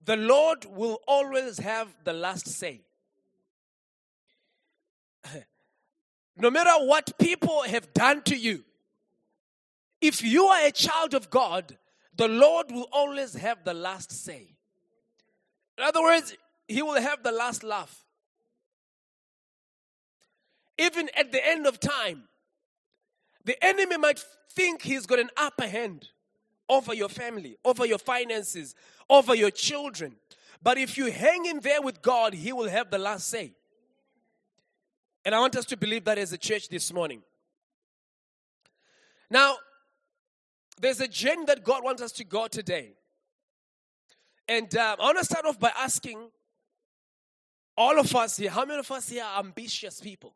the Lord will always have the last say. No matter what people have done to you, if you are a child of God, the Lord will always have the last say. In other words, He will have the last laugh. Even at the end of time, the enemy might think he's got an upper hand over your family, over your finances, over your children. But if you hang in there with God, He will have the last say. And I want us to believe that as a church this morning. Now, there's a journey that God wants us to go today. And I want to start off by asking all of us here, how many of us here are ambitious people?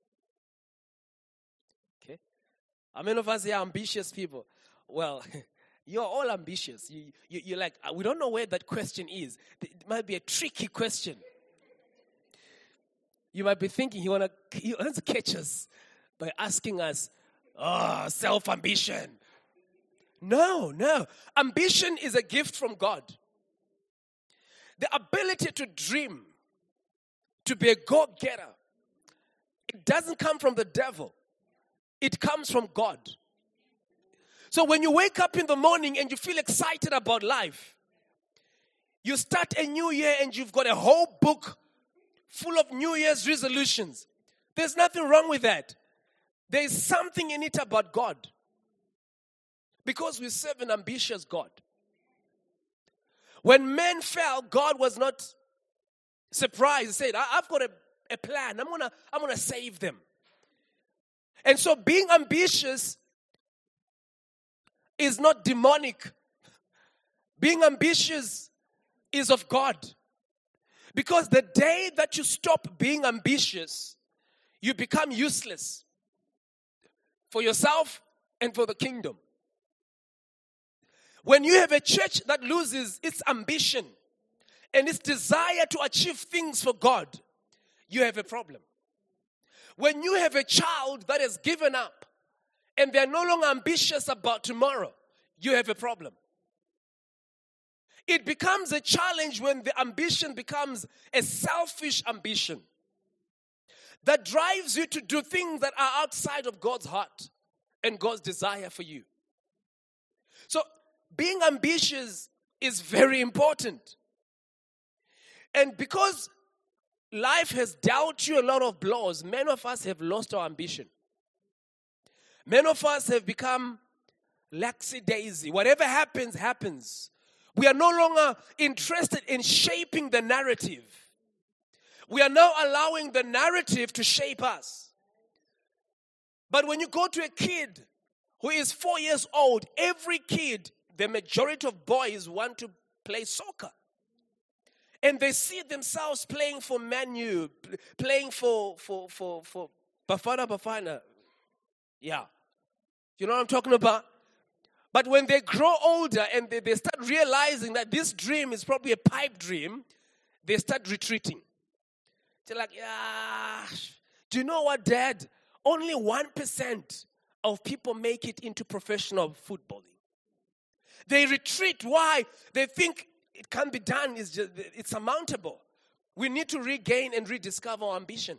Okay. How many of us here are ambitious people? Well, you're all ambitious. You're like, we don't know where that question is. It might be a tricky question. You might be thinking he wants to catch us by asking us, self-ambition. No. Ambition is a gift from God. The ability to dream, to be a go-getter, it doesn't come from the devil. It comes from God. So when you wake up in the morning and you feel excited about life, you start a new year and you've got a whole book full of New Year's resolutions. There's nothing wrong with that. There is something in it about God. Because we serve an ambitious God. When men fell, God was not surprised. He said, I've got a plan. I'm gonna save them. And so being ambitious is not demonic. Being ambitious is of God. Because the day that you stop being ambitious, you become useless for yourself and for the kingdom. When you have a church that loses its ambition and its desire to achieve things for God, you have a problem. When you have a child that has given up and they're no longer ambitious about tomorrow, you have a problem. It becomes a challenge when the ambition becomes a selfish ambition that drives you to do things that are outside of God's heart and God's desire for you. So, being ambitious is very important. And because life has dealt you a lot of blows, many of us have lost our ambition. Many of us have become lackadaisy. Whatever happens, happens. We are no longer interested in shaping the narrative. We are now allowing the narrative to shape us. But when you go to a kid who is 4 years old, every kid, the majority of boys want to play soccer. And they see themselves playing for Man U, playing for Bafana. Yeah. You know what I'm talking about? But when they grow older and they start realizing that this dream is probably a pipe dream, they start retreating. They're like, do you know what, Dad? Only 1% of people make it into professional footballing. They retreat. Why? They think it can be done. It's surmountable. We need to regain and rediscover our ambition.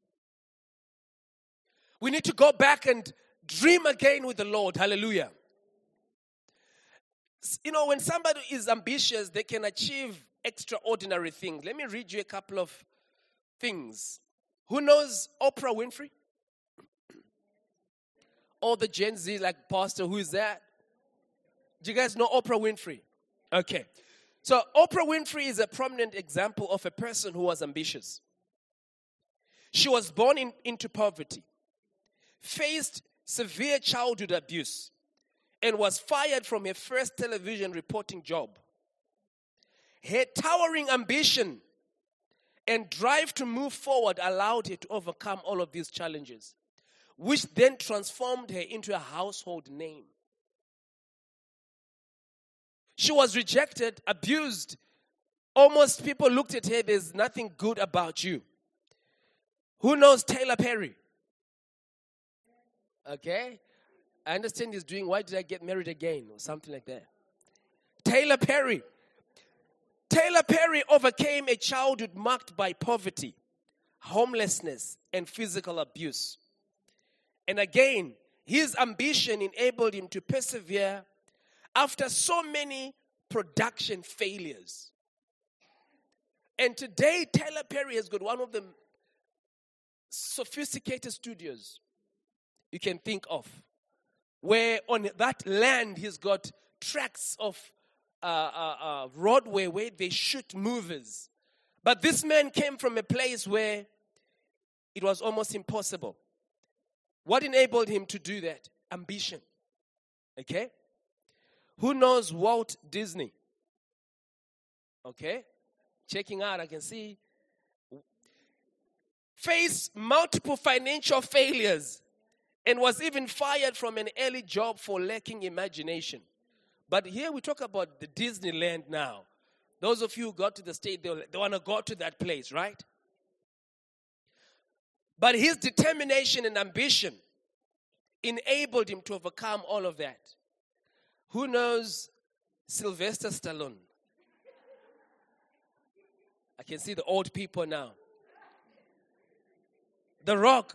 We need to go back and dream again with the Lord. Hallelujah. You know, when somebody is ambitious, they can achieve extraordinary things. Let me read you a couple of things. Who knows Oprah Winfrey? Or the Gen Z, like Pastor, who is that? Do you guys know Oprah Winfrey? Okay. So Oprah Winfrey is a prominent example of a person who was ambitious. She was born into poverty, faced severe childhood abuse, and was fired from her first television reporting job. Her towering ambition and drive to move forward allowed her to overcome all of these challenges, which then transformed her into a household name. She was rejected, abused. Almost people looked at her, there's nothing good about you. Who knows Tyler Perry? Okay. I understand he's doing Why Did I Get Married Again? Or something like that. Tyler Perry. Tyler Perry overcame a childhood marked by poverty, homelessness, and physical abuse. And again, his ambition enabled him to persevere after so many production failures. And today, Tyler Perry has got one of the sophisticated studios you can think of, where on that land he's got tracks of roadway where they shoot movies. But this man came from a place where it was almost impossible. What enabled him to do that? Ambition. Okay? Who knows Walt Disney? Okay? Checking out, I can see. Faced multiple financial failures and was even fired from an early job for lacking imagination. But here we talk about the Disneyland now. Those of you who got to the state, they want to go to that place, right? But his determination and ambition enabled him to overcome all of that. Who knows Sylvester Stallone? I can see the old people now. The Rock.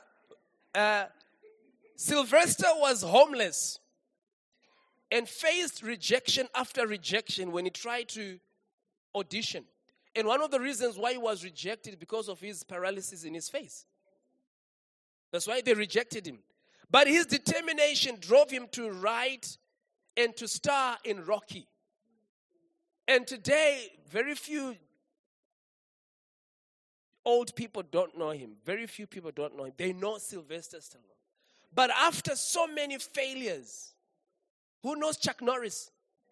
Sylvester was homeless and faced rejection after rejection when he tried to audition. And one of the reasons why he was rejected because of his paralysis in his face. That's why they rejected him. But his determination drove him to write and to star in Rocky. And today, very few old people don't know him. Very few people don't know him. They know Sylvester Stallone. But after so many failures, who knows Chuck Norris?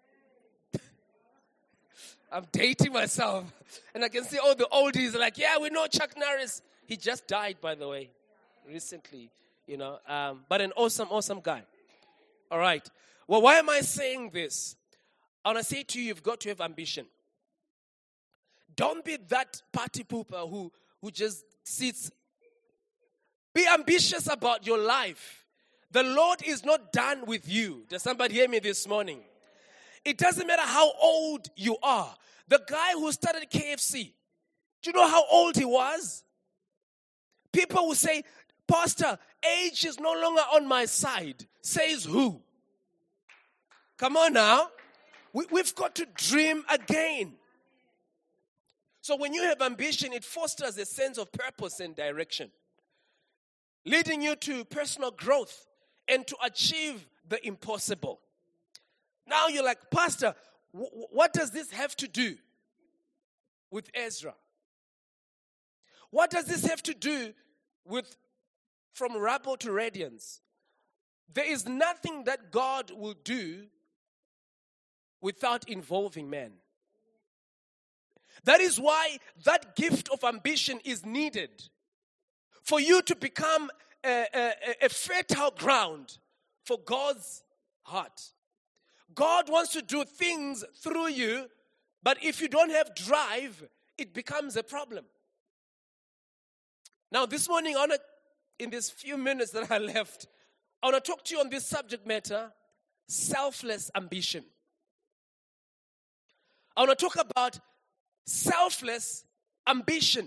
I'm dating myself. And I can see all the oldies are like, yeah, we know Chuck Norris. He just died, by the way, recently, but an awesome guy. All right. Well, why am I saying this? I want to say to you, you've got to have ambition. Don't be that party pooper who just sits. Be ambitious about your life. The Lord is not done with you. Does somebody hear me this morning? It doesn't matter how old you are. The guy who started KFC, do you know how old he was? People will say, Pastor, age is no longer on my side. Says who? Come on now. We've got to dream again. So when you have ambition, it fosters a sense of purpose and direction, leading you to personal growth and to achieve the impossible. Now you're like, Pastor, what does this have to do with Ezra? What does this have to do with from rubble to radiance? There is nothing that God will do without involving man. That is why that gift of ambition is needed for you to become a fertile ground for God's heart. God wants to do things through you, but if you don't have drive, it becomes a problem. Now, this morning, in these few minutes that I left, I want to talk to you on this subject matter, selfless ambition. I want to talk about selfless ambition.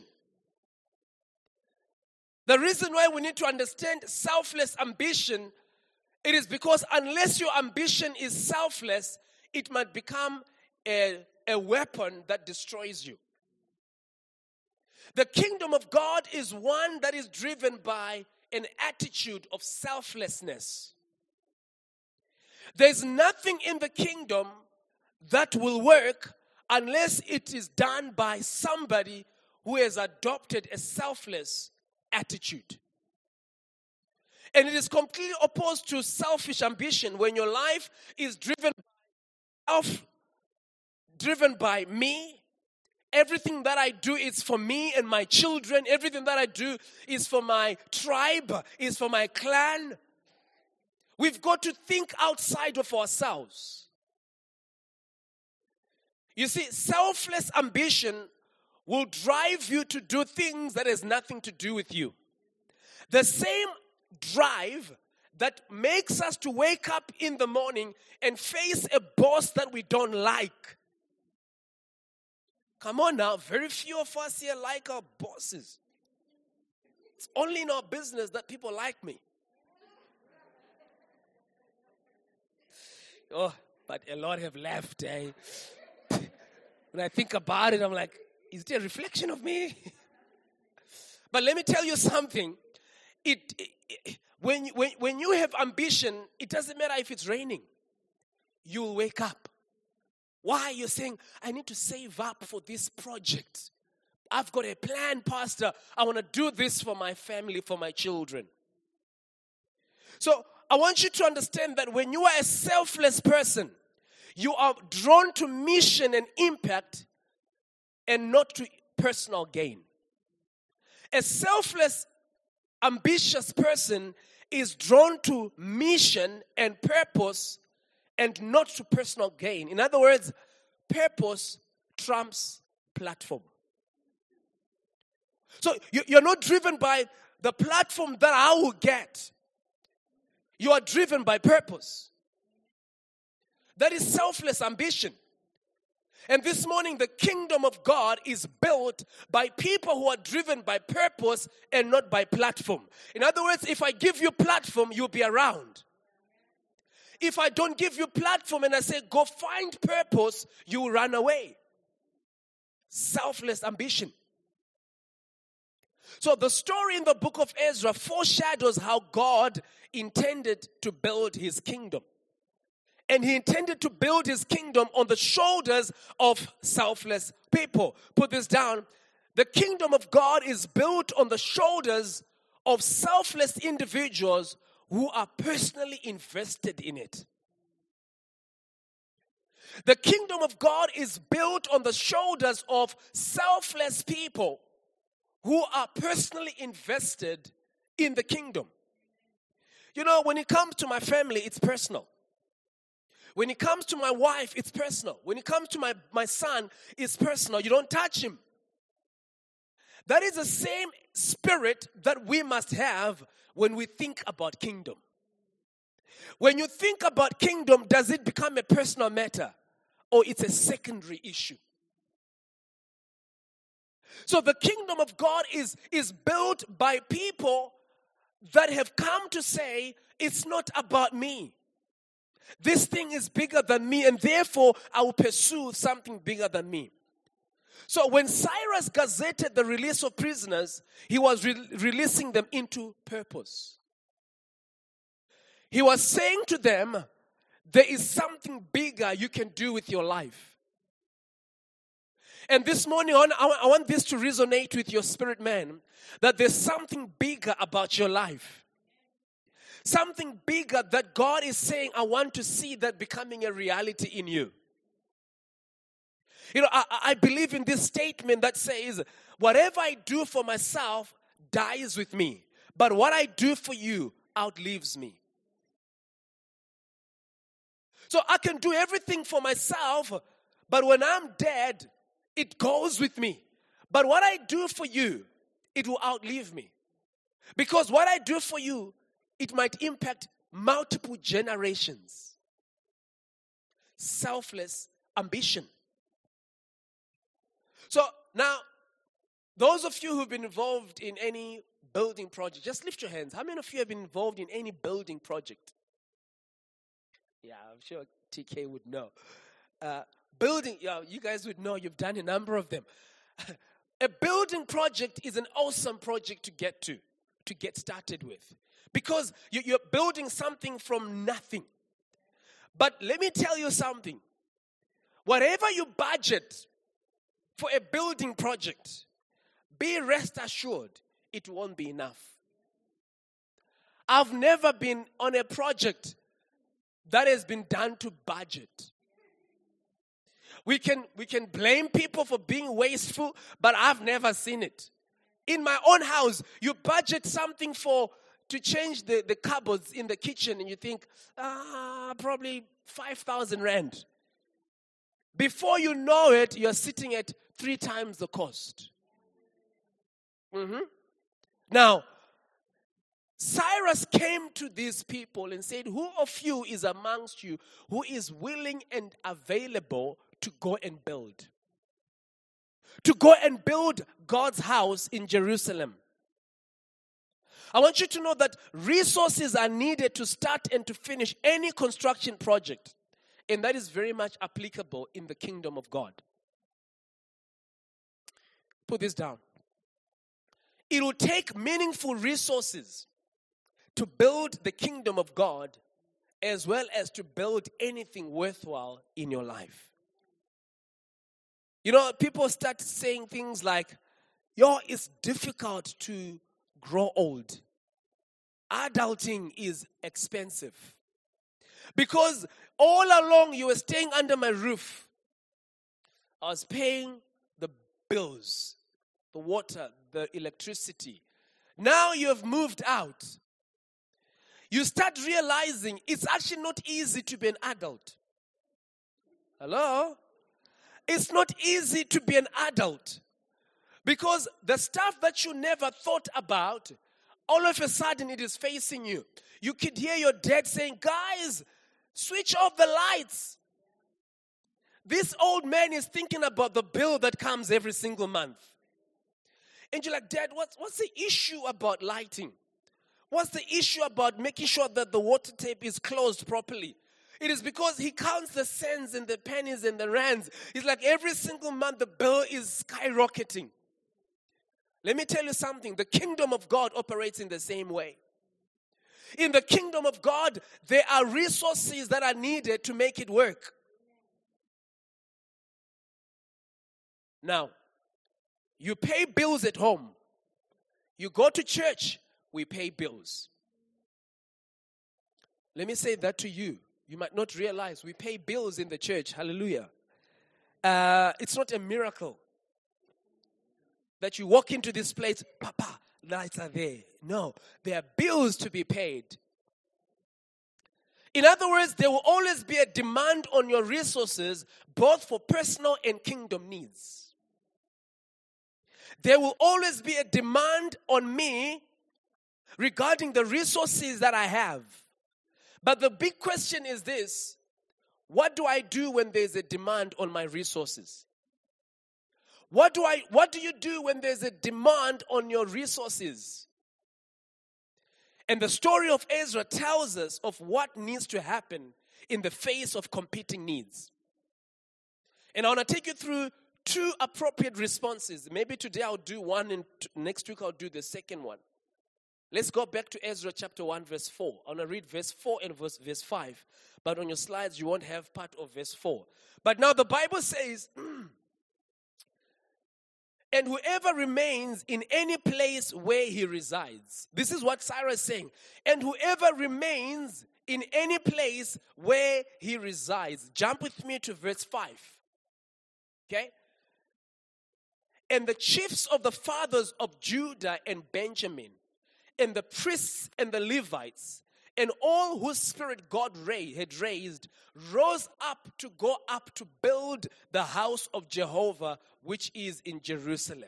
The reason why we need to understand selfless ambition, it is because unless your ambition is selfless, it might become a weapon that destroys you. The kingdom of God is one that is driven by an attitude of selflessness. There's nothing in the kingdom that will work unless it is done by somebody who has adopted a selfless attitude. And it is completely opposed to selfish ambition when your life is driven by me. Everything that I do is for me and my children. Everything that I do is for my tribe, is for my clan. We've got to think outside of ourselves. You see, selfless ambition will drive you to do things that has nothing to do with you. The same drive that makes us to wake up in the morning and face a boss that we don't like Come on now, very few of us here like our bosses. It's only in our business that people like me. Oh, but a lot have left. When I think about it, I'm like, is it a reflection of me? But let me tell you something. When you have ambition, it doesn't matter if it's raining. You'll wake up. Why? You're saying, I need to save up for this project. I've got a plan, Pastor. I want to do this for my family, for my children. So I want you to understand that when you are a selfless person, you are drawn to mission and impact and not to personal gain. A selfless, ambitious person is drawn to mission and purpose and not to personal gain. In other words, purpose trumps platform. So you're not driven by the platform that I will get. You are driven by purpose. That is selfless ambition. And this morning, the kingdom of God is built by people who are driven by purpose and not by platform. In other words, if I give you platform, you'll be around. If I don't give you platform and I say, go find purpose, you will run away. Selfless ambition. So the story in the book of Ezra foreshadows how God intended to build his kingdom. And he intended to build his kingdom on the shoulders of selfless people. Put this down. The kingdom of God is built on the shoulders of selfless individuals who are personally invested in it. The kingdom of God is built on the shoulders of selfless people who are personally invested in the kingdom. You know, when it comes to my family, it's personal. When it comes to my wife, it's personal. When it comes to my son, it's personal. You don't touch him. That is the same spirit that we must have when we think about kingdom. When you think about kingdom, does it become a personal matter or it's a secondary issue? So the kingdom of God is built by people that have come to say, it's not about me. This thing is bigger than me, and therefore I will pursue something bigger than me. So when Cyrus gazetted the release of prisoners, he was releasing them into purpose. He was saying to them, there is something bigger you can do with your life. And this morning, I want this to resonate with your spirit, man, that there's something bigger about your life. Something bigger that God is saying, I want to see that becoming a reality in you. You know, I believe in this statement that says, whatever I do for myself dies with me, but what I do for you outlives me. So I can do everything for myself, but when I'm dead, it goes with me. But what I do for you, it will outlive me. Because what I do for you, it might impact multiple generations. Selfless ambition. So now, those of you who've been involved in any building project, just lift your hands. How many of you have been involved in any building project? Yeah, I'm sure TK would know. Building, you guys would know, you've done a number of them. A building project is an awesome project to get started with. Because you're building something from nothing. But let me tell you something. Whatever you budget for a building project, be rest assured it won't be enough. I've never been on a project that has been done to budget. We can blame people for being wasteful, but I've never seen it. In my own house, you budget something to change the cupboards in the kitchen, and you think, probably 5,000 rand. Before you know it, you're sitting at 3 times the cost. Now, Cyrus came to these people and said, who of you is amongst you who is willing and available to go and build? to go and build God's house in Jerusalem. I want you to know that resources are needed to start and to finish any construction project. And that is very much applicable in the kingdom of God. Put this down. It will take meaningful resources to build the kingdom of God, as well as to build anything worthwhile in your life. You know, people start saying things like, it's difficult to grow old. Adulting is expensive. Because all along you were staying under my roof. I was paying the bills, the water, the electricity. Now you have moved out. You start realizing it's actually not easy to be an adult. Hello? It's not easy to be an adult. Because the stuff that you never thought about, all of a sudden it is facing you. You could hear your dad saying, guys, switch off the lights. This old man is thinking about the bill that comes every single month. And you're like, Dad, what's the issue about lighting? What's the issue about making sure that the water tape is closed properly? It is because he counts the cents and the pennies and the rands. It's like every single month the bill is skyrocketing. Let me tell you something. The kingdom of God operates in the same way. In the kingdom of God, there are resources that are needed to make it work. Now, you pay bills at home. You go to church, we pay bills. Let me say that to you. You might not realize we pay bills in the church. Hallelujah. It's not a miracle that you walk into this place, Papa, lights are there. No, there are bills to be paid. In other words, there will always be a demand on your resources, both for personal and kingdom needs. There will always be a demand on me regarding the resources that I have. But the big question is this: what do I do when there's a demand on my resources? What do you do when there's a demand on your resources? And the story of Ezra tells us of what needs to happen in the face of competing needs. And I want to take you through two appropriate responses. Maybe today I'll do one and next week I'll do the second one. Let's go back to Ezra chapter 1 verse 4. I want to read verse 4 and verse 5. But on your slides you won't have part of verse 4. But now the Bible says, and whoever remains in any place where he resides. This is what Cyrus is saying. And whoever remains in any place where he resides. Jump with me to verse 5. Okay? And the chiefs of the fathers of Judah and Benjamin, and the priests and the Levites, and all whose spirit God had raised, rose up to go up to build the house of Jehovah, which is in Jerusalem.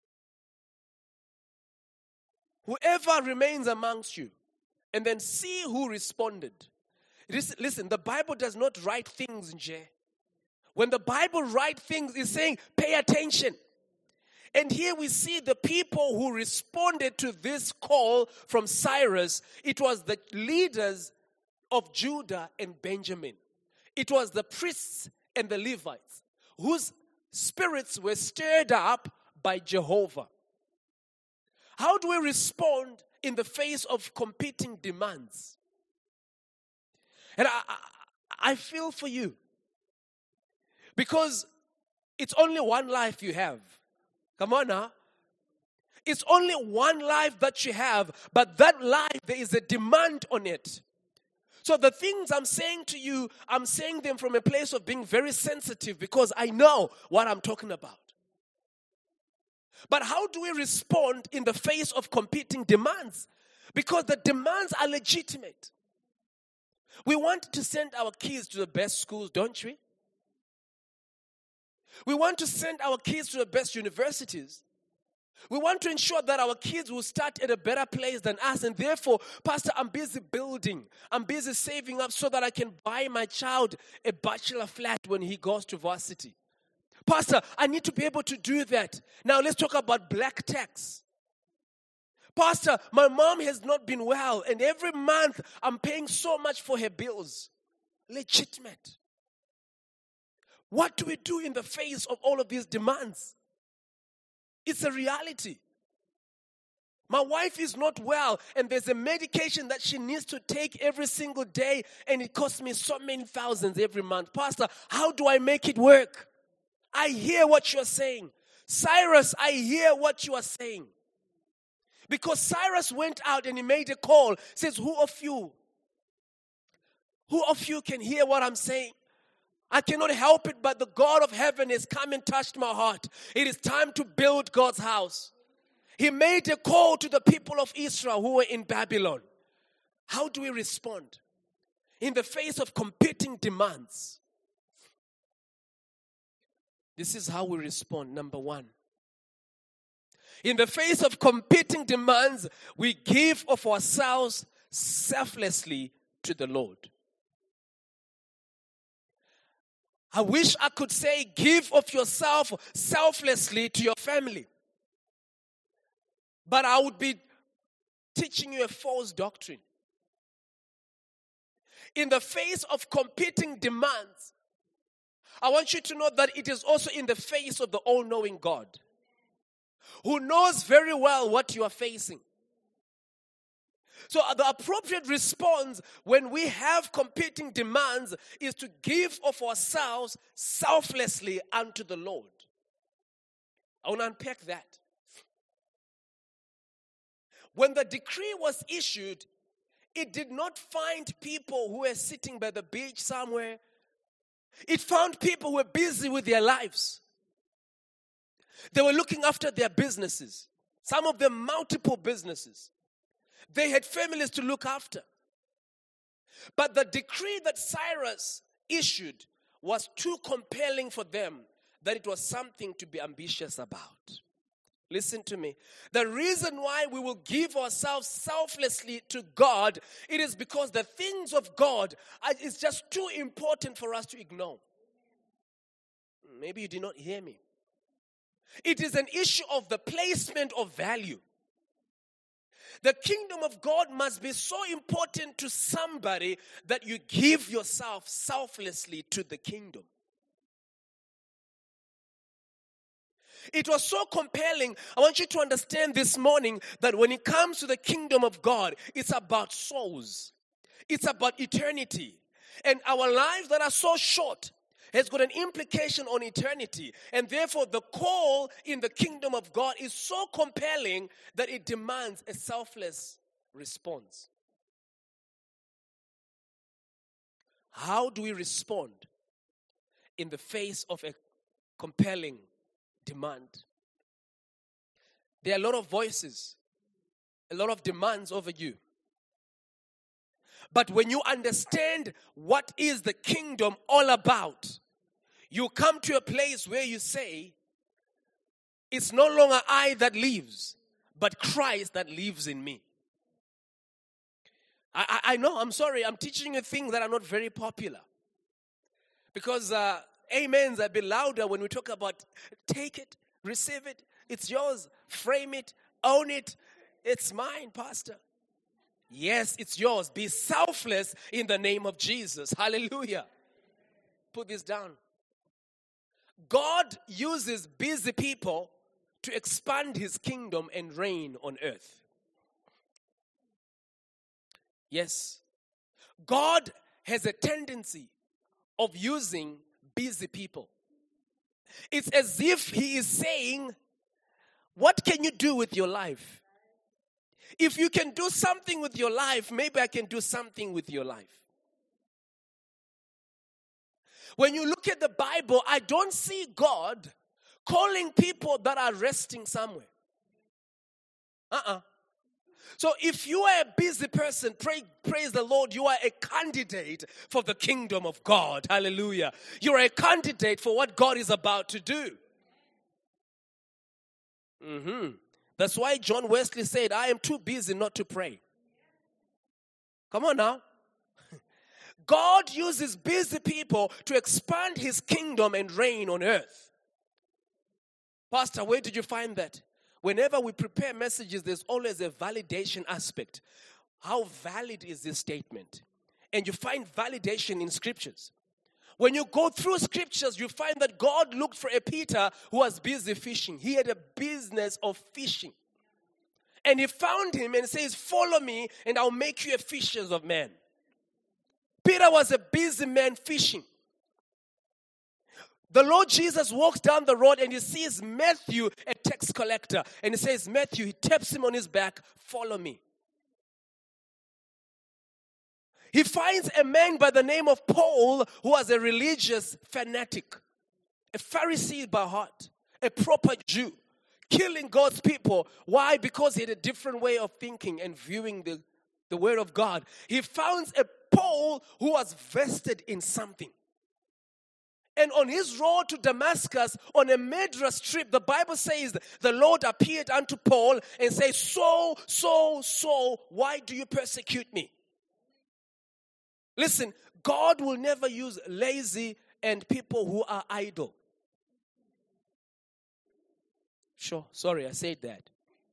Whoever remains amongst you, and then see who responded. Listen, the Bible does not write things in J. When the Bible writes things, it's saying, pay attention. And here we see the people who responded to this call from Cyrus. It was the leaders of Judah and Benjamin. It was the priests and the Levites whose spirits were stirred up by Jehovah. How do we respond in the face of competing demands? And I feel for you, because it's only one life you have. Come on now. It's only one life that you have, but that life, there is a demand on it. So the things I'm saying to you, I'm saying them from a place of being very sensitive, because I know what I'm talking about. But how do we respond in the face of competing demands? Because the demands are legitimate. We want to send our kids to the best schools, don't we? We want to send our kids to the best universities. We want to ensure that our kids will start at a better place than us. And therefore, Pastor, I'm busy building. I'm busy saving up so that I can buy my child a bachelor flat when he goes to varsity. Pastor, I need to be able to do that. Now let's talk about black tax. Pastor, my mom has not been well, and every month I'm paying so much for her bills. Legitimate. What do we do in the face of all of these demands? It's a reality. My wife is not well, and there's a medication that she needs to take every single day, and it costs me so many thousands every month. Pastor, how do I make it work? I hear what you're saying. Cyrus, I hear what you are saying. Because Cyrus went out and he made a call. Says, who of you can hear what I'm saying? I cannot help it, but the God of heaven has come and touched my heart. It is time to build God's house. He made a call to the people of Israel who were in Babylon. How do we respond in the face of competing demands? This is how we respond. Number one. In the face of competing demands, we give of ourselves selflessly to the Lord. I wish I could say give of yourself selflessly to your family. But I would be teaching you a false doctrine. In the face of competing demands, I want you to know that it is also in the face of the all-knowing God, who knows very well what you are facing. So the appropriate response when we have competing demands is to give of ourselves selflessly unto the Lord. I want to unpack that. When the decree was issued, it did not find people who were sitting by the beach somewhere. It found people who were busy with their lives. They were looking after their businesses. Some of them multiple businesses. They had families to look after. But the decree that Cyrus issued was too compelling for them that it was something to be ambitious about. Listen to me. The reason why we will give ourselves selflessly to God, it is because the things of God is just too important for us to ignore. Maybe you did not hear me. It is an issue of the placement of value. The kingdom of God must be so important to somebody that you give yourself selflessly to the kingdom. It was so compelling. I want you to understand this morning that when it comes to the kingdom of God, it's about souls. It's about eternity. And our lives that are so short has got an implication on eternity. And therefore, the call in the kingdom of God is so compelling that it demands a selfless response. How do we respond in the face of a compelling demand? There are a lot of voices, a lot of demands over you. But when you understand what is the kingdom all about, you come to a place where you say, it's no longer I that lives, but Christ that lives in me. I know, I'm sorry, I'm teaching you things that are not very popular. Because amens are a bit louder when we talk about take it, receive it, it's yours, frame it, own it, it's mine, Pastor. Yes, it's yours. Be selfless in the name of Jesus. Hallelujah. Put this down. God uses busy people to expand his kingdom and reign on earth. Yes. God has a tendency of using busy people. It's as if he is saying, what can you do with your life? If you can do something with your life, maybe I can do something with your life. When you look at the Bible, I don't see God calling people that are resting somewhere. So if you are a busy person, praise the Lord, you are a candidate for the kingdom of God. Hallelujah. You're a candidate for what God is about to do. That's why John Wesley said, I am too busy not to pray. Come on now. God uses busy people to expand his kingdom and reign on earth. Pastor, where did you find that? Whenever we prepare messages, there's always a validation aspect. How valid is this statement? And you find validation in scriptures. When you go through scriptures, you find that God looked for a Peter who was busy fishing. He had a business of fishing. And he found him and says, follow me and I'll make you a fisher of men. Peter was a busy man fishing. The Lord Jesus walks down the road and he sees Matthew, a tax collector. And he says, Matthew, he taps him on his back, follow me. He finds a man by the name of Paul who was a religious fanatic, a Pharisee by heart, a proper Jew, killing God's people. Why? Because he had a different way of thinking and viewing the word of God. He finds a Paul who was vested in something. And on his road to Damascus, on a murderous trip, the Bible says the Lord appeared unto Paul and said, Saul, why do you persecute me? Listen, God will never use lazy and people who are idle. Sure, sorry, I said that.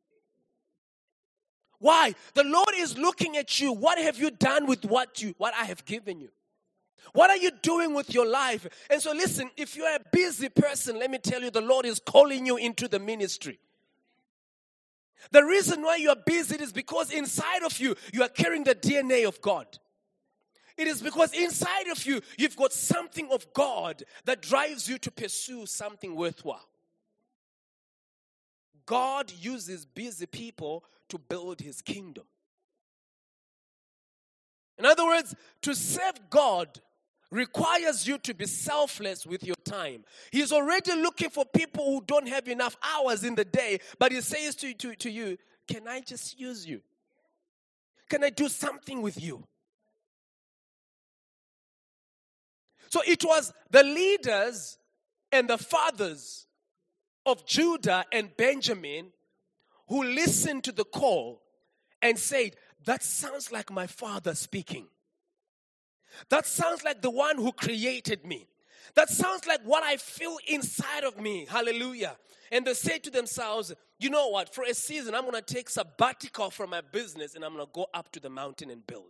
Why? The Lord is looking at you. What have you done with what I have given you? What are you doing with your life? And so listen, if you're a busy person, let me tell you, the Lord is calling you into the ministry. The reason why you are busy is because inside of you, you are carrying the DNA of God. It is because inside of you, you've got something of God that drives you to pursue something worthwhile. God uses busy people to build his kingdom. In other words, to serve God requires you to be selfless with your time. He's already looking for people who don't have enough hours in the day, but he says to you, can I just use you? Can I do something with you? So it was the leaders and the fathers of Judah and Benjamin who listened to the call and said, that sounds like my father speaking. That sounds like the one who created me. That sounds like what I feel inside of me. Hallelujah. And they say to themselves, you know what? For a season, I'm going to take sabbatical from my business and I'm going to go up to the mountain and build.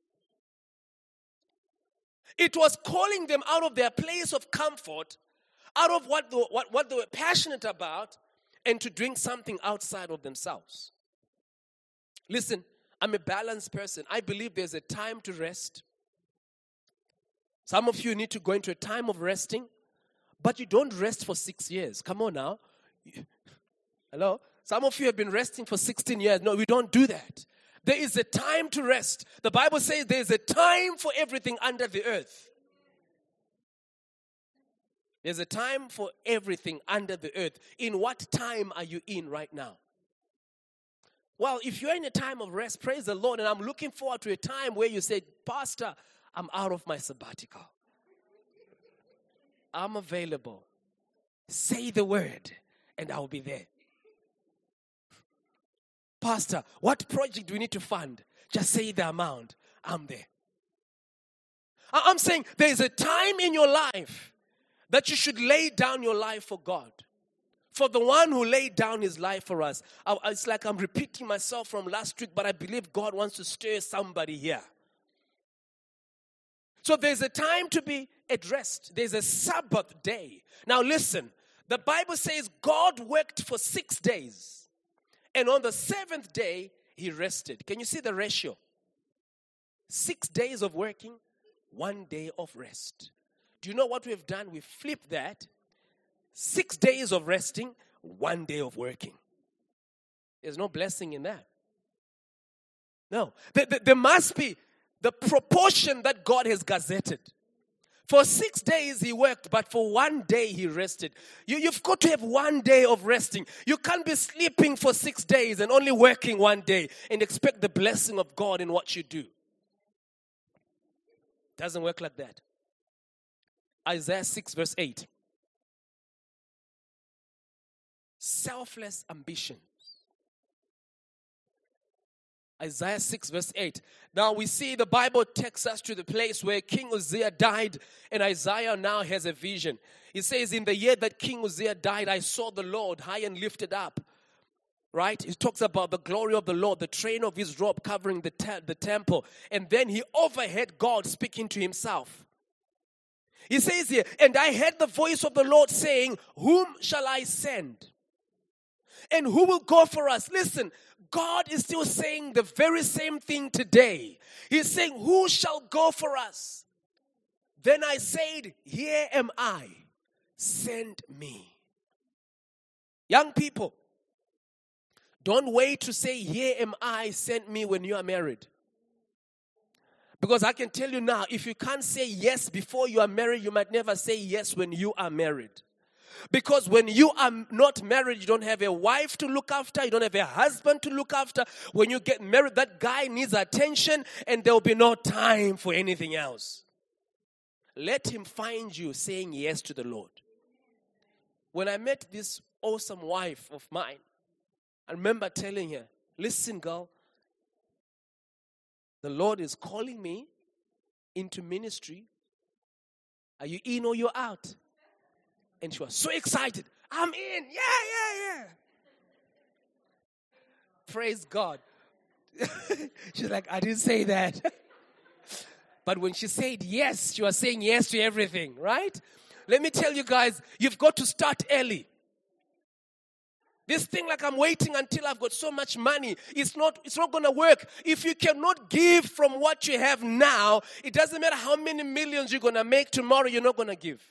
It was calling them out of their place of comfort, out of what they were passionate about, and to doing something outside of themselves. Listen, I'm a balanced person. I believe there's a time to rest. Some of you need to go into a time of resting, but you don't rest for 6 years. Come on now. Hello? Some of you have been resting for 16 years. No, we don't do that. There is a time to rest. The Bible says there is a time for everything under the earth. There's a time for everything under the earth. In what time are you in right now? Well, if you're in a time of rest, praise the Lord. And I'm looking forward to a time where you say, Pastor, I'm out of my sabbatical. I'm available. Say the word and I'll be there. Pastor, what project do we need to fund? Just say the amount. I'm there. I'm saying there is a time in your life that you should lay down your life for God. For the one who laid down his life for us. It's like I'm repeating myself from last week, but I believe God wants to stir somebody here. So there's a time to be at rest. There's a Sabbath day. Now listen, the Bible says God worked for 6 days. And on the 7th day, he rested. Can you see the ratio? 6 days of working, 1 day of rest. Do you know what we've done? We've flipped that. 6 days of resting, 1 day of working. There's no blessing in that. No. There must be the proportion that God has gazetted. For 6 days he worked, but for 1 day he rested. You've got to have 1 day of resting. You can't be sleeping for 6 days and only working 1 day and expect the blessing of God in what you do. Doesn't work like that. Isaiah 6 verse 8. Selfless ambitions. Isaiah 6 verse 8. Now we see the Bible takes us to the place where King Uzziah died, and Isaiah now has a vision. He says, in the year that King Uzziah died, I saw the Lord high and lifted up. Right? He talks about the glory of the Lord, the train of his robe covering the temple. And then he overheard God speaking to himself. He says here, and I heard the voice of the Lord saying, whom shall I send? And who will go for us? Listen, God is still saying the very same thing today. He's saying, who shall go for us? Then I said, here am I, send me. Young people, don't wait to say, here am I, send me when you are married. Because I can tell you now, if you can't say yes before you are married, you might never say yes when you are married. Because when you are not married, you don't have a wife to look after, you don't have a husband to look after. When you get married, that guy needs attention and there will be no time for anything else. Let him find you saying yes to the Lord. When I met this awesome wife of mine, I remember telling her, listen, girl, the Lord is calling me into ministry. Are you in or you're out? And she was so excited. I'm in. Yeah. Praise God. She's like, I didn't say that. But when she said yes, she was saying yes to everything, right? Let me tell you guys, you've got to start early. This thing like I'm waiting until I've got so much money, it's not going to work. If you cannot give from what you have now, it doesn't matter how many millions you're going to make tomorrow, you're not going to give.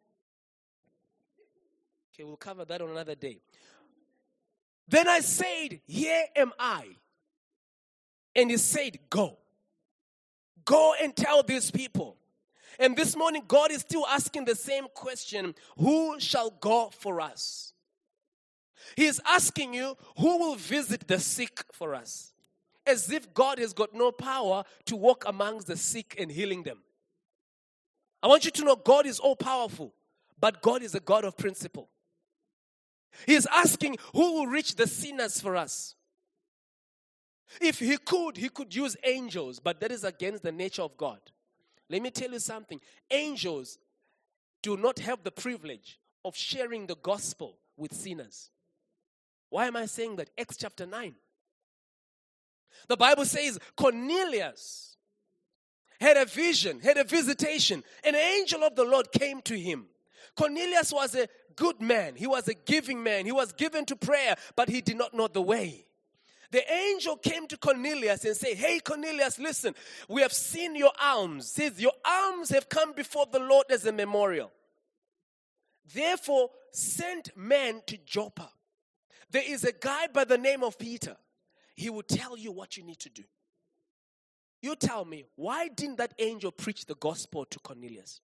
Okay, we'll cover that on another day. Then I said, here am I. And he said, go. Go and tell these people. And this morning, God is still asking the same question, who shall go for us? He is asking you, who will visit the sick for us? As if God has got no power to walk amongst the sick and healing them. I want you to know God is all powerful, but God is a God of principle. He is asking, who will reach the sinners for us? If he could use angels, but that is against the nature of God. Let me tell you something. Angels do not have the privilege of sharing the gospel with sinners. Why am I saying that? Acts chapter 9. The Bible says Cornelius had a vision, had a visitation. An angel of the Lord came to him. Cornelius was a good man. He was a giving man. He was given to prayer, but he did not know the way. The angel came to Cornelius and said, hey, Cornelius, listen, we have seen your alms. Says, your alms have come before the Lord as a memorial. Therefore, send men to Joppa. There is a guy by the name of Peter. He will tell you what you need to do. You tell me, why didn't that angel preach the gospel to Cornelius?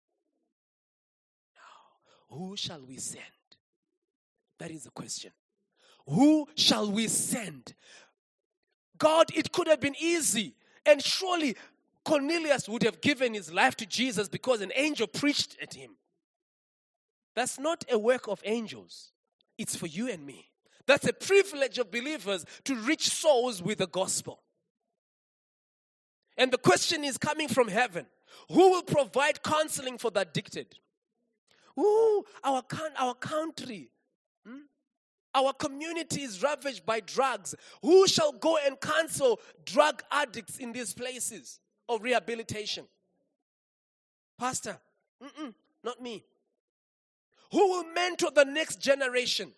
Now, who shall we send? That is the question. Who shall we send? God, it could have been easy. And surely Cornelius would have given his life to Jesus because an angel preached at him. That's not a work of angels. It's for you and me. That's a privilege of believers to reach souls with the gospel. And the question is coming from heaven. Who will provide counseling for the addicted? Ooh, our country. Our community is ravaged by drugs. Who shall go and counsel drug addicts in these places of rehabilitation? Pastor, not me. Who will mentor the next generation?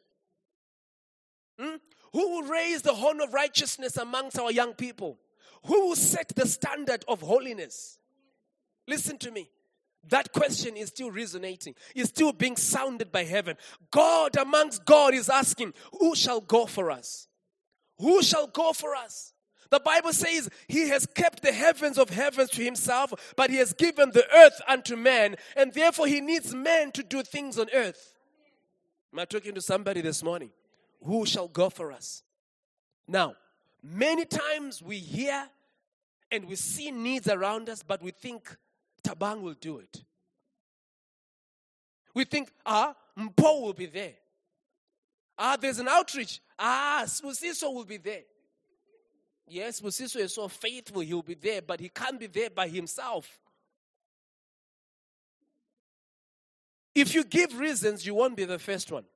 Who will raise the horn of righteousness amongst our young people? Who will set the standard of holiness? Listen to me. That question is still resonating. It's still being sounded by heaven. God amongst God is asking, who shall go for us? Who shall go for us? The Bible says he has kept the heavens of heavens to himself, but he has given the earth unto man, and therefore he needs men to do things on earth. Am I talking to somebody this morning? Who shall go for us? Now, many times we hear and we see needs around us, but we think Tabang will do it. We think, Mpo will be there. There's an outreach. Susiso will be there. Yes, Busiso is so faithful, he'll be there, but he can't be there by himself. If you give reasons, you won't be the first one.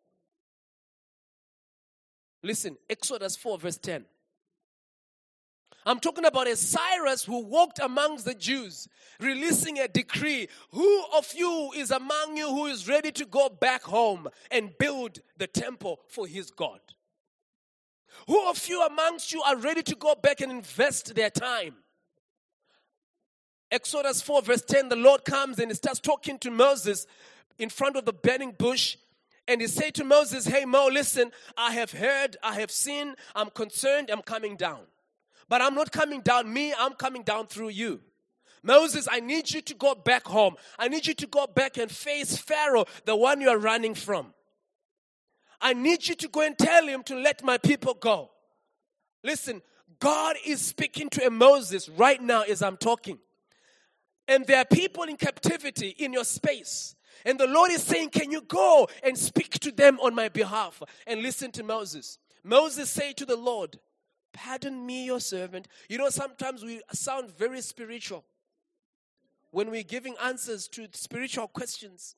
Listen, Exodus 4 verse 10. I'm talking about a Cyrus who walked amongst the Jews, releasing a decree. Who of you is among you who is ready to go back home and build the temple for his God? Who of you amongst you are ready to go back and invest their time? Exodus 4 verse 10, the Lord comes and he starts talking to Moses in front of the burning bush. And he said to Moses, hey Mo, listen, I have heard, I have seen, I'm concerned, I'm coming down. But I'm not coming down me, I'm coming down through you. Moses, I need you to go back home. I need you to go back and face Pharaoh, the one you are running from. I need you to go and tell him to let my people go. Listen, God is speaking to a Moses right now as I'm talking. And there are people in captivity in your space. And the Lord is saying, can you go and speak to them on my behalf? And listen to Moses. Moses said to the Lord, pardon me, your servant. You know, sometimes we sound very spiritual when we're giving answers to spiritual questions.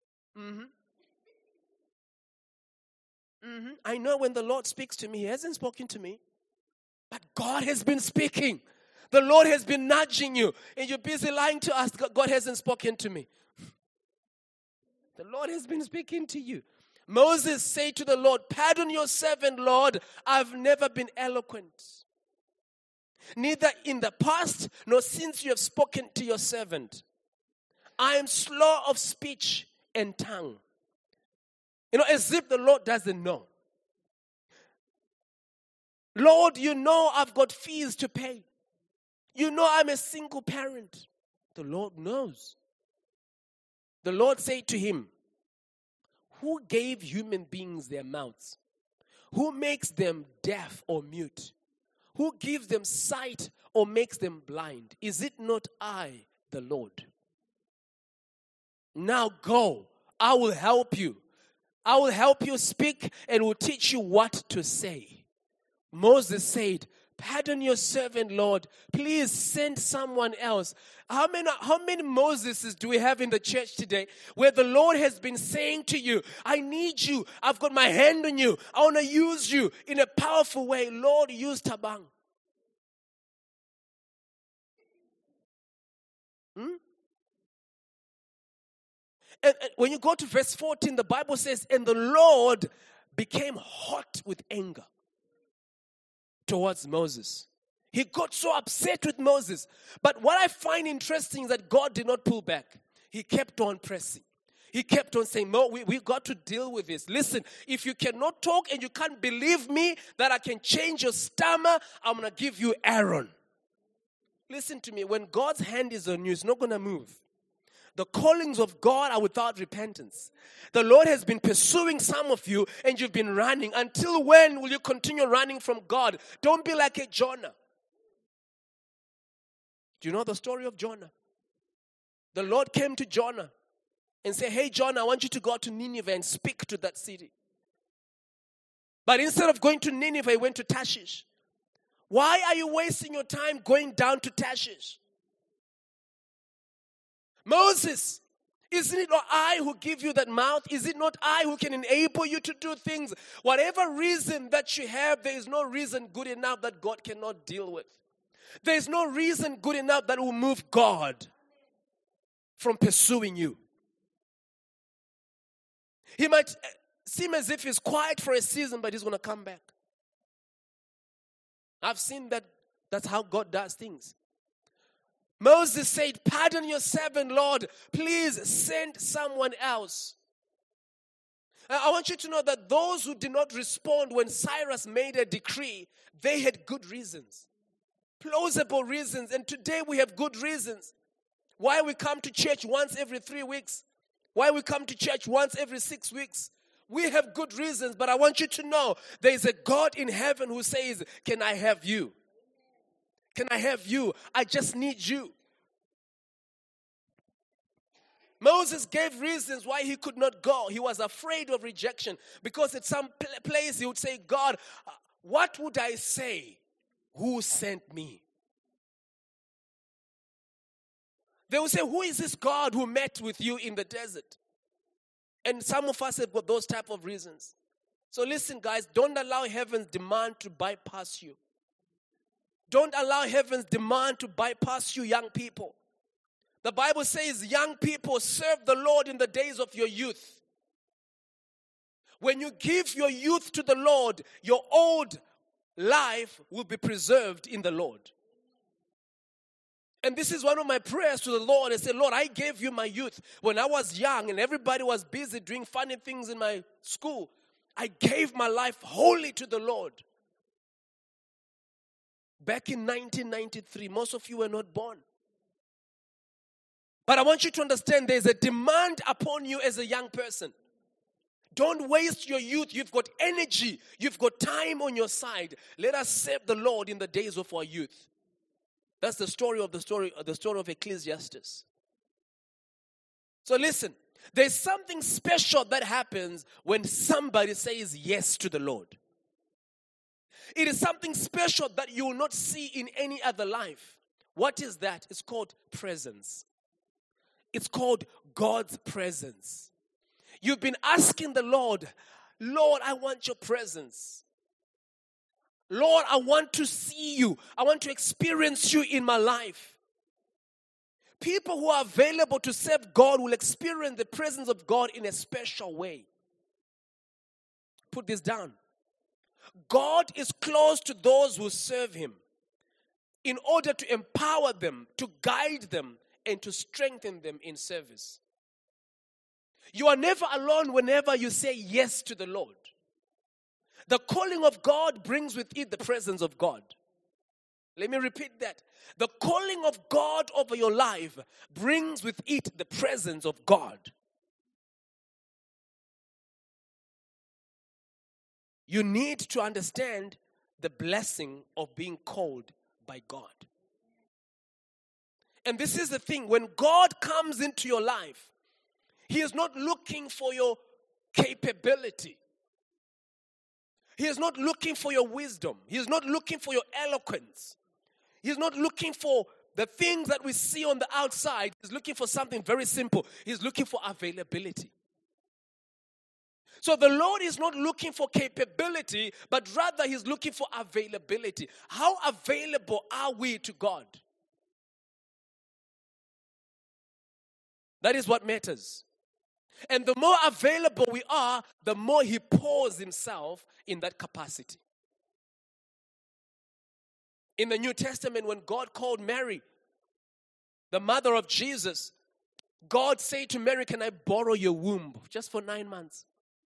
I know when the Lord speaks to me, he hasn't spoken to me. But God has been speaking. The Lord has been nudging you. And you're busy lying to us, God hasn't spoken to me. The Lord has been speaking to you. Moses said to the Lord, pardon your servant, Lord. I've never been eloquent. Neither in the past, nor since you have spoken to your servant. I am slow of speech and tongue. You know, as if the Lord doesn't know. Lord, you know I've got fees to pay. You know I'm a single parent. The Lord knows. The Lord said to him, who gave human beings their mouths? Who makes them deaf or mute? Who gives them sight or makes them blind? Is it not I, the Lord? Now go, I will help you. I will help you speak and will teach you what to say. Moses said, pardon your servant, Lord. Please send someone else. How many Moseses do we have in the church today where the Lord has been saying to you, I need you. I've got my hand on you. I want to use you in a powerful way. Lord, use Tabang. And when you go to verse 14, the Bible says, and the Lord became hot with anger towards Moses. He got so upset with Moses. But what I find interesting is that God did not pull back. He kept on pressing. He kept on saying, no, we got to deal with this. Listen, if you cannot talk and you can't believe me that I can change your stammer, I'm going to give you Aaron. Listen to me. When God's hand is on you, it's not going to move. The callings of God are without repentance. The Lord has been pursuing some of you and you've been running. Until when will you continue running from God? Don't be like a Jonah. Do you know the story of Jonah? The Lord came to Jonah and said, hey Jonah, I want you to go to Nineveh and speak to that city. But instead of going to Nineveh, he went to Tarshish. Why are you wasting your time going down to Tarshish? Moses, isn't it not I who give you that mouth? Is it not I who can enable you to do things? Whatever reason that you have, there is no reason good enough that God cannot deal with. There is no reason good enough that will move God from pursuing you. He might seem as if he's quiet for a season, but he's going to come back. I've seen that. That's how God does things. Moses said, pardon your servant, Lord. Please send someone else. I want you to know that those who did not respond when Cyrus made a decree, they had good reasons. Plausible reasons. And today we have good reasons. Why we come to church once every 3 weeks. Why we come to church once every 6 weeks. We have good reasons, but I want you to know there is a God in heaven who says, can I have you? Can I have you? I just need you. Moses gave reasons why he could not go. He was afraid of rejection because at some place he would say, God, what would I say who sent me? They will say, who is this God who met with you in the desert? And some of us have got those type of reasons. So listen, guys, don't allow heaven's demand to bypass you. Don't allow heaven's demand to bypass you, young people. The Bible says, young people, serve the Lord in the days of your youth. When you give your youth to the Lord, your old life will be preserved in the Lord. And this is one of my prayers to the Lord. I say, Lord, I gave you my youth. When I was young and everybody was busy doing funny things in my school, I gave my life wholly to the Lord. Back in 1993, most of you were not born. But I want you to understand there's a demand upon you as a young person. Don't waste your youth. You've got energy. You've got time on your side. Let us serve the Lord in the days of our youth. That's the story of Ecclesiastes. So listen, there's something special that happens when somebody says yes to the Lord. It is something special that you will not see in any other life. What is that? It's called presence. It's called God's presence. You've been asking the Lord, Lord, I want your presence. Lord, I want to see you. I want to experience you in my life. People who are available to serve God will experience the presence of God in a special way. Put this down. God is close to those who serve Him in order to empower them, to guide them, and to strengthen them in service. You are never alone whenever you say yes to the Lord. The calling of God brings with it the presence of God. Let me repeat that. The calling of God over your life brings with it the presence of God. You need to understand the blessing of being called by God. And this is the thing. When God comes into your life, He is not looking for your capability. He is not looking for your wisdom. He is not looking for your eloquence. He is not looking for the things that we see on the outside. He's looking for something very simple. He's looking for availability. So the Lord is not looking for capability, but rather He's looking for availability. How available are we to God? That is what matters. And the more available we are, the more He pours Himself in that capacity. In the New Testament, when God called Mary, the mother of Jesus, God said to Mary, can I borrow your womb just for 9 months?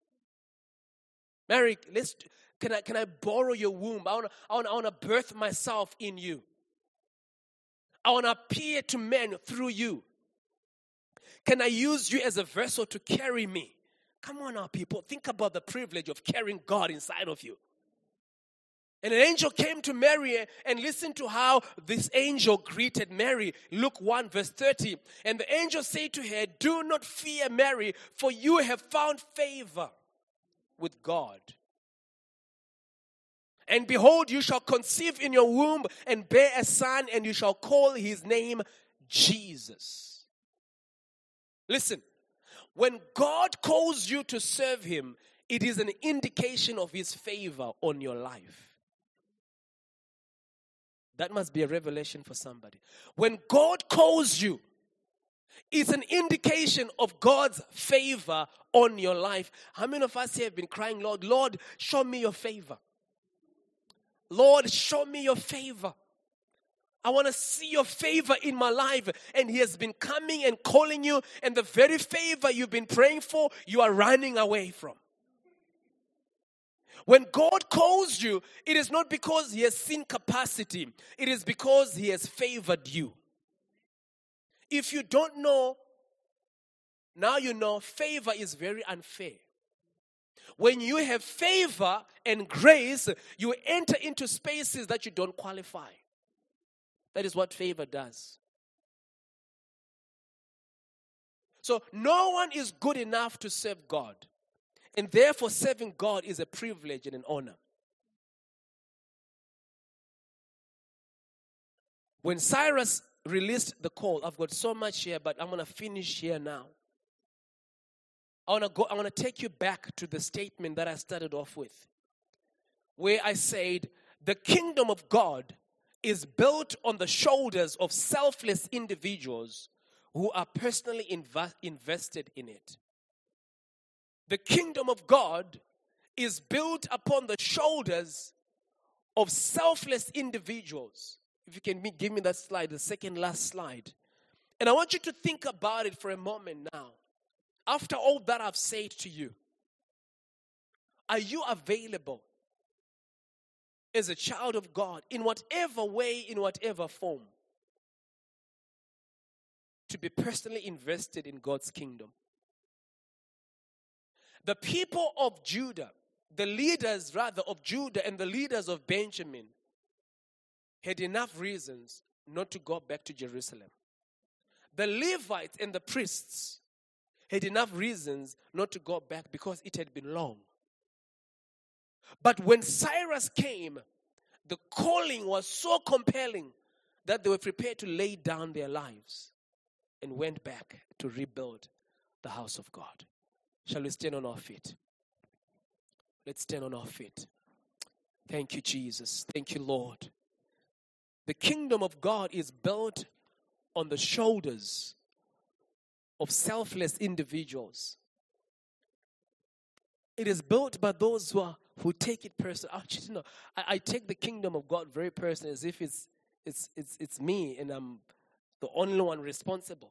Mary, can I borrow your womb? I want to birth myself in you. I want to appear to men through you. Can I use you as a vessel to carry me? Come on now, people. Think about the privilege of carrying God inside of you. And an angel came to Mary, and listen to how this angel greeted Mary. Luke 1 verse 30. And the angel said to her, do not fear, Mary, for you have found favor with God. And behold, you shall conceive in your womb and bear a son, and you shall call his name Jesus. Listen, when God calls you to serve Him, it is an indication of His favor on your life. That must be a revelation for somebody. When God calls you, it's an indication of God's favor on your life. How many of us here have been crying, Lord, Lord, show me your favor. Lord, show me your favor. I want to see your favor in my life. And He has been coming and calling you, and the very favor you've been praying for, you are running away from. When God calls you, it is not because He has seen capacity. It is because He has favored you. If you don't know, now you know favor is very unfair. When you have favor and grace, you enter into spaces that you don't qualify. That is what favor does. So no one is good enough to serve God. And therefore serving God is a privilege and an honor. When Cyrus released the call, I've got so much here, but I'm going to finish here now. I want to take you back to the statement that I started off with, where I said, the kingdom of God is built on the shoulders of selfless individuals who are personally invested in it. The kingdom of God is built upon the shoulders of selfless individuals. If you can give me that slide, the second last slide. And I want you to think about it for a moment now. After all that I've said to you, are you available as a child of God in whatever way, in whatever form, to be personally invested in God's kingdom? The people of Judah, the leaders rather of Judah and the leaders of Benjamin had enough reasons not to go back to Jerusalem. The Levites and the priests had enough reasons not to go back because it had been long. But when Cyrus came, the calling was so compelling that they were prepared to lay down their lives and went back to rebuild the house of God. Shall we stand on our feet? Let's stand on our feet. Thank you, Jesus. Thank you, Lord. The kingdom of God is built on the shoulders of selfless individuals. It is built by those who take it personally. Actually, you know, I take the kingdom of God very personally, as if it's me and I'm the only one responsible.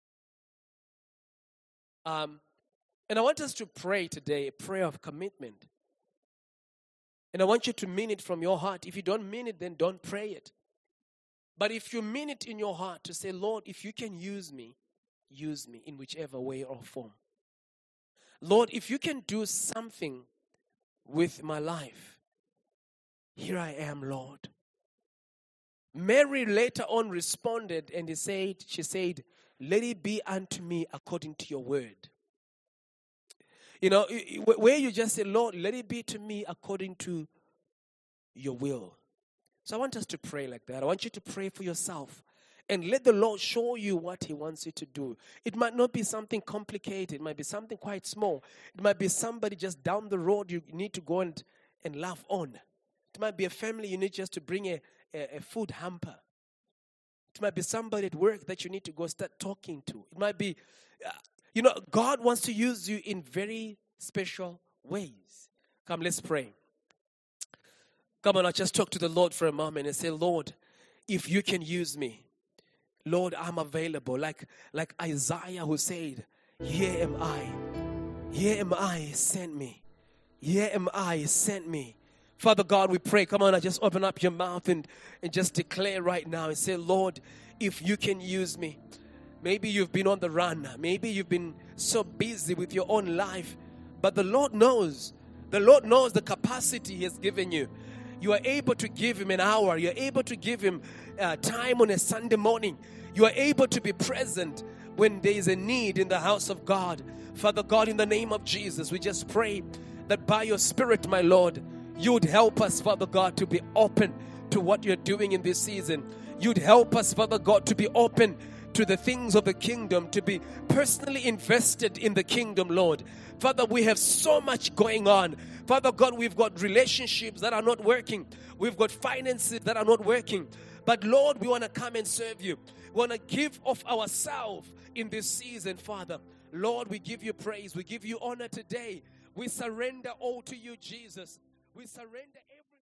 And I want us to pray today a prayer of commitment. And I want you to mean it from your heart. If you don't mean it, then don't pray it. But if you mean it in your heart to say, Lord, if you can use me in whichever way or form. Lord, if you can do something with my life, here I am, Lord. Mary later on responded and she said, let it be unto me according to your word. You know, where you just say, Lord, let it be to me according to your will. So I want us to pray like that. I want you to pray for yourself and let the Lord show you what he wants you to do. It might not be something complicated. It might be something quite small. It might be somebody just down the road you need to go and love on. It might be a family you need just to bring a food hamper. It might be somebody at work that you need to go start talking to. It might be, God wants to use you in very special ways. Come, let's pray. Come on, I just talk to the Lord for a moment and say, Lord, if you can use me, Lord, I'm available. Like Isaiah who said, here am I, send me. Here am I, send me. Father God, we pray. Come on, just open up your mouth and just declare right now and say, Lord, if you can use me. Maybe you've been on the run. Maybe you've been so busy with your own life. But the Lord knows. The Lord knows the capacity he has given you. You are able to give him an hour. You're able to give him time on a Sunday morning. You are able to be present when there is a need in the house of God. Father God, in the name of Jesus, we just pray that by your Spirit, my Lord, you would help us, Father God, to be open to what you're doing in this season. You'd help us, Father God, to be open to the things of the kingdom, to be personally invested in the kingdom, Lord. Father, we have so much going on. Father God, we've got relationships that are not working. We've got finances that are not working. But Lord, we want to come and serve you. We want to give of ourselves in this season, Father. Lord, we give you praise. We give you honor today. We surrender all to you, Jesus. We surrender everything.